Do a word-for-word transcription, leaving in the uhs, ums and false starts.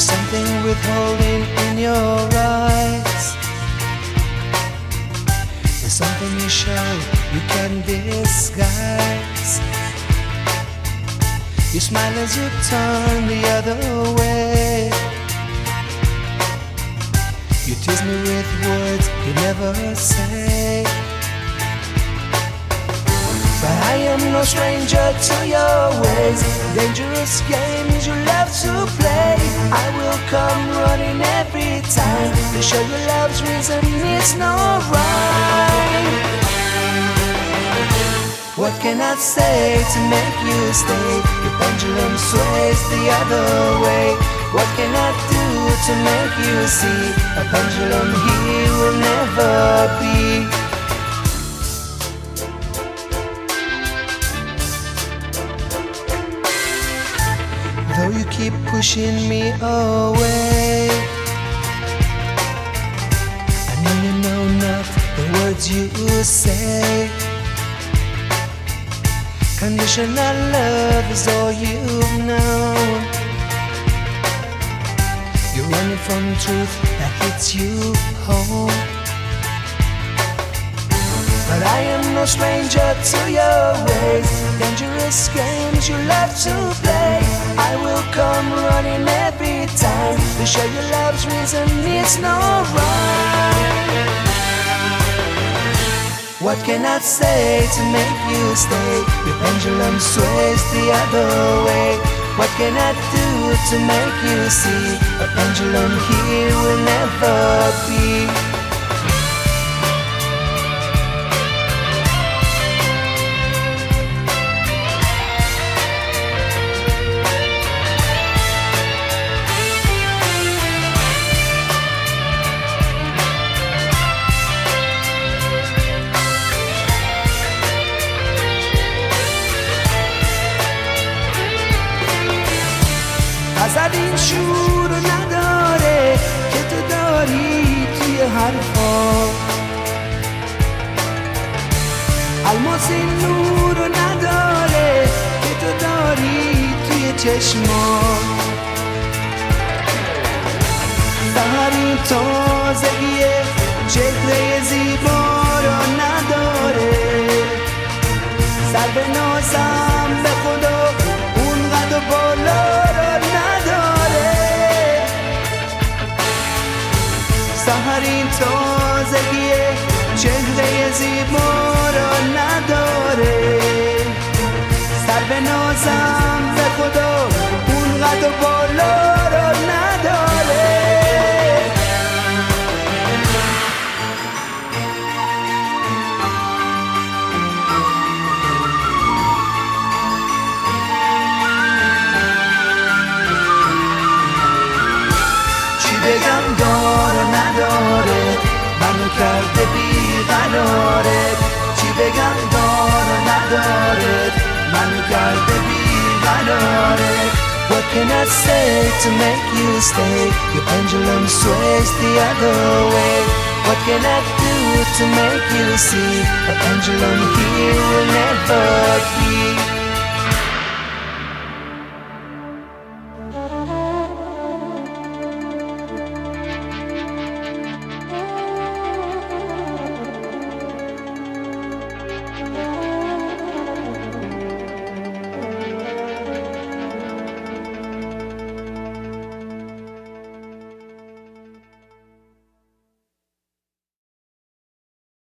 There's something withholding in your eyes. There's something you show you can disguise. You smile as you turn the other way. You tease me with words you never say. But I am no stranger to your ways. Dangerous games you love to play. I will come running every time to show you love's reason it's no rhyme. What can I say to make you stay? Your pendulum sways the other way. What can I do to make you see? A pendulum here will never be. Though you keep pushing me away, I know you know not the words you say. Conditional love is all you've known. You're running from truth that hits you home. But I am no stranger to your ways. Dangerous games you love to play. I will come running every time to show you love's reason it's no rhyme. What can I say to make you stay? Your pendulum sways the other way. What can I do to make you see? A pendulum here will never be. ازد این شور نداره که تو داری توی حرفا. الماس این نور نداره که تو داری توی چشما. سحر این تازگی چهره زیبا را نداره. سر به نازم به خدا اون قد و بالا را نداره. سحر این تازگی چهره زیبا را نداره. سر به نازم به خدا اون قد و بالا را نداره. بگم داره نداره منو کرده بیقراره. چی بگم داره نداره منو کرده بیقراره. What can I say to make you stay? Your pendulum sways the other way. What can I do to make you see? A pendulum here